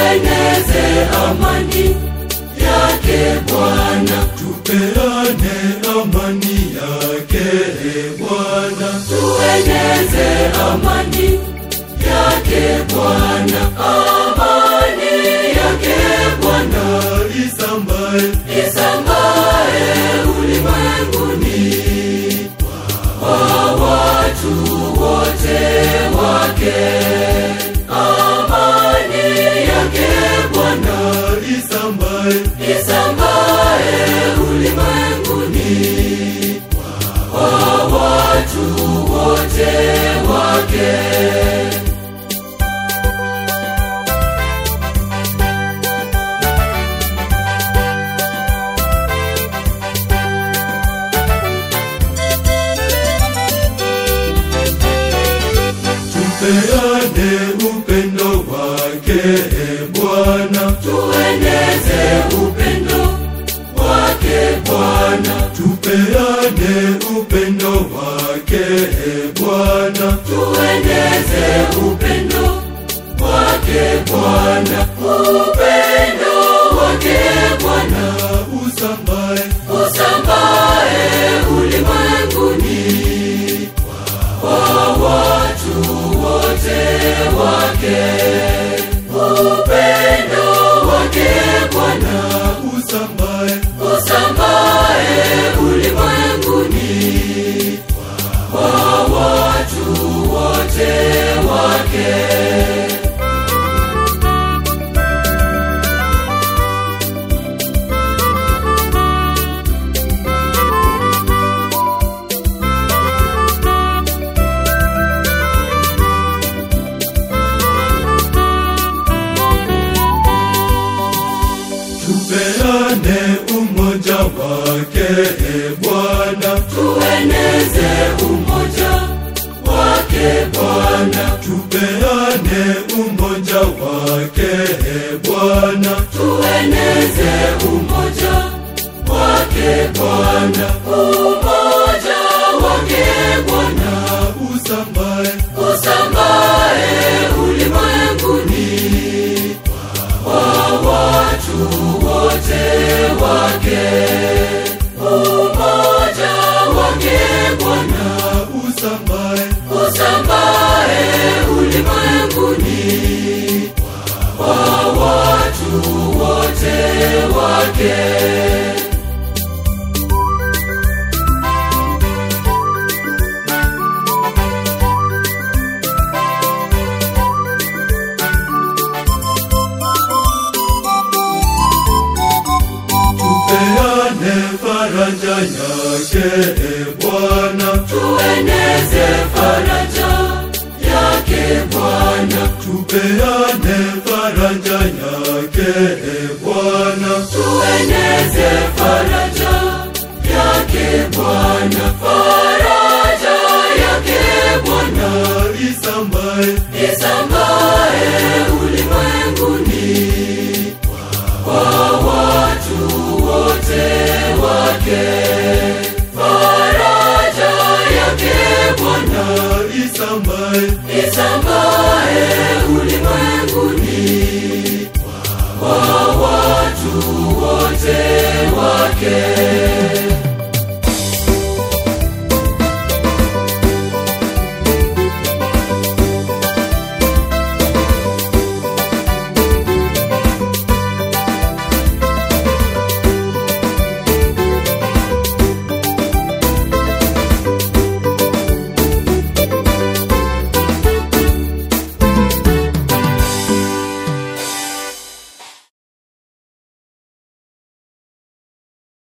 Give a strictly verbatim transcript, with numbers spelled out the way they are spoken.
tueneze amani yake Bwana, tupeane amani yake Bwana, tueneze amani yake Bwana, amani yake Bwana isambae, isambae ulimwenguni kwa watu wote wake. Amani yake Bwana isambae, isambae ulimwenguni kwa watu wote wake. tupeane upendo wake Bwana, Tueneze upendo wake Bwana, tupeane upendo wake Bwana, tueneze upendo wake Bwana, upendo wake Bwana usambae, usambae ulimwenguni kwa watu wote wake. Upendo wake Bwana usambae, usambae ulimwenguni kwa watu wote wake. tupeane umoja wake Bwana, Tueneze umoja wake Bwana, tupeane umoja wake Bwana, tueneze umoja wake Bwana, umoja wake Bwana usambae, usambae ulimwenguni kwa watu wote wake. Umoja wake Bwana usambae, usambae ulimwenguni kwa watu wote wake. tupeane faraja yake Bwana, Tueneze faraja yake Bwana, tupeane faraja yake Bwana, tueneze faraja yake Bwana, faraja yake Bwana isambae, isambae ulimwenguni kwa watu wote wake. Faraja yake Bwana isambae, isambae ulimwenguni kwa watu wote wake.